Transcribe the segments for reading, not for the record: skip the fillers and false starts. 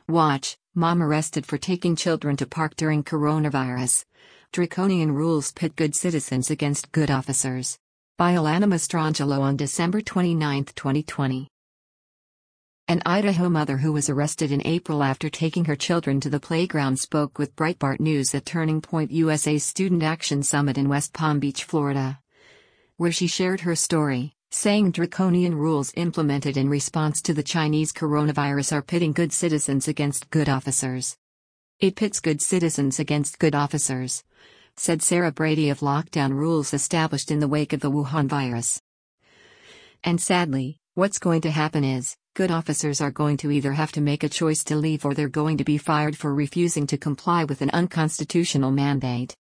Watch, mom arrested for taking children to park during coronavirus. Draconian rules pit good citizens against good officers. By Alana Mastrangelo on December 29, 2020. An Idaho mother who was arrested in April after taking her children to the playground spoke with Breitbart News at Turning Point USA's Student Action Summit in West Palm Beach, Florida, where she shared her story, saying draconian rules implemented in response to the Chinese coronavirus are pitting good citizens against good officers. It pits good citizens against good officers, said Sarah Brady of Lockdown Rules established in the wake of the Wuhan virus. And sadly, what's going to happen is, good officers are going to either have to make a choice to leave or they're going to be fired for refusing to comply with an unconstitutional mandate.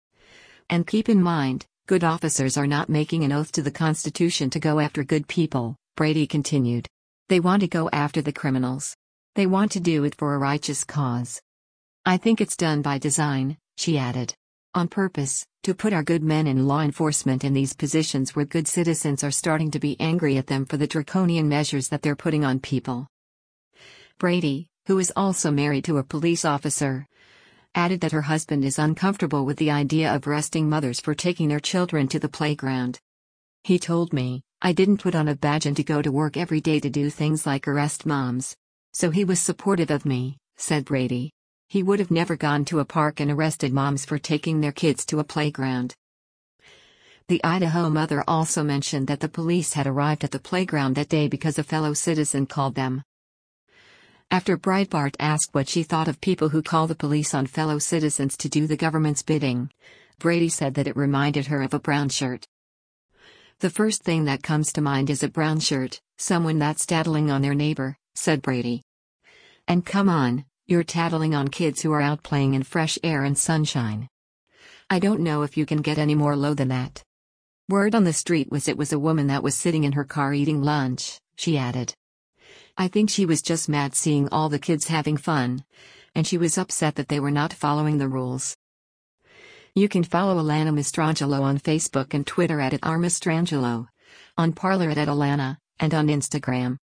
And keep in mind, good officers are not making an oath to the Constitution to go after good people, Brady continued. They want to go after the criminals. They want to do it for a righteous cause. I think it's done by design, she added. On purpose, to put our good men in law enforcement in these positions where good citizens are starting to be angry at them for the draconian measures that they're putting on people. Brady, who is also married to a police officer, added that her husband is uncomfortable with the idea of arresting mothers for taking their children to the playground. He told me, I didn't put on a badge and to go to work every day to do things like arrest moms. So he was supportive of me, said Brady. He would have never gone to a park and arrested moms for taking their kids to a playground. The Idaho mother also mentioned that the police had arrived at the playground that day because a fellow citizen called them. After Breitbart asked what she thought of people who call the police on fellow citizens to do the government's bidding, Brady said that it reminded her of a brown shirt. The first thing that comes to mind is a brown shirt, someone that's tattling on their neighbor, said Brady. And come on, you're tattling on kids who are out playing in fresh air and sunshine. I don't know if you can get any more low than that. Word on the street was it was a woman that was sitting in her car eating lunch, she added. I think she was just mad seeing all the kids having fun, and she was upset that they were not following the rules. You can follow Alana Mastrangelo on Facebook and Twitter at @rmastrangelo, on Parler @Alana, and on Instagram.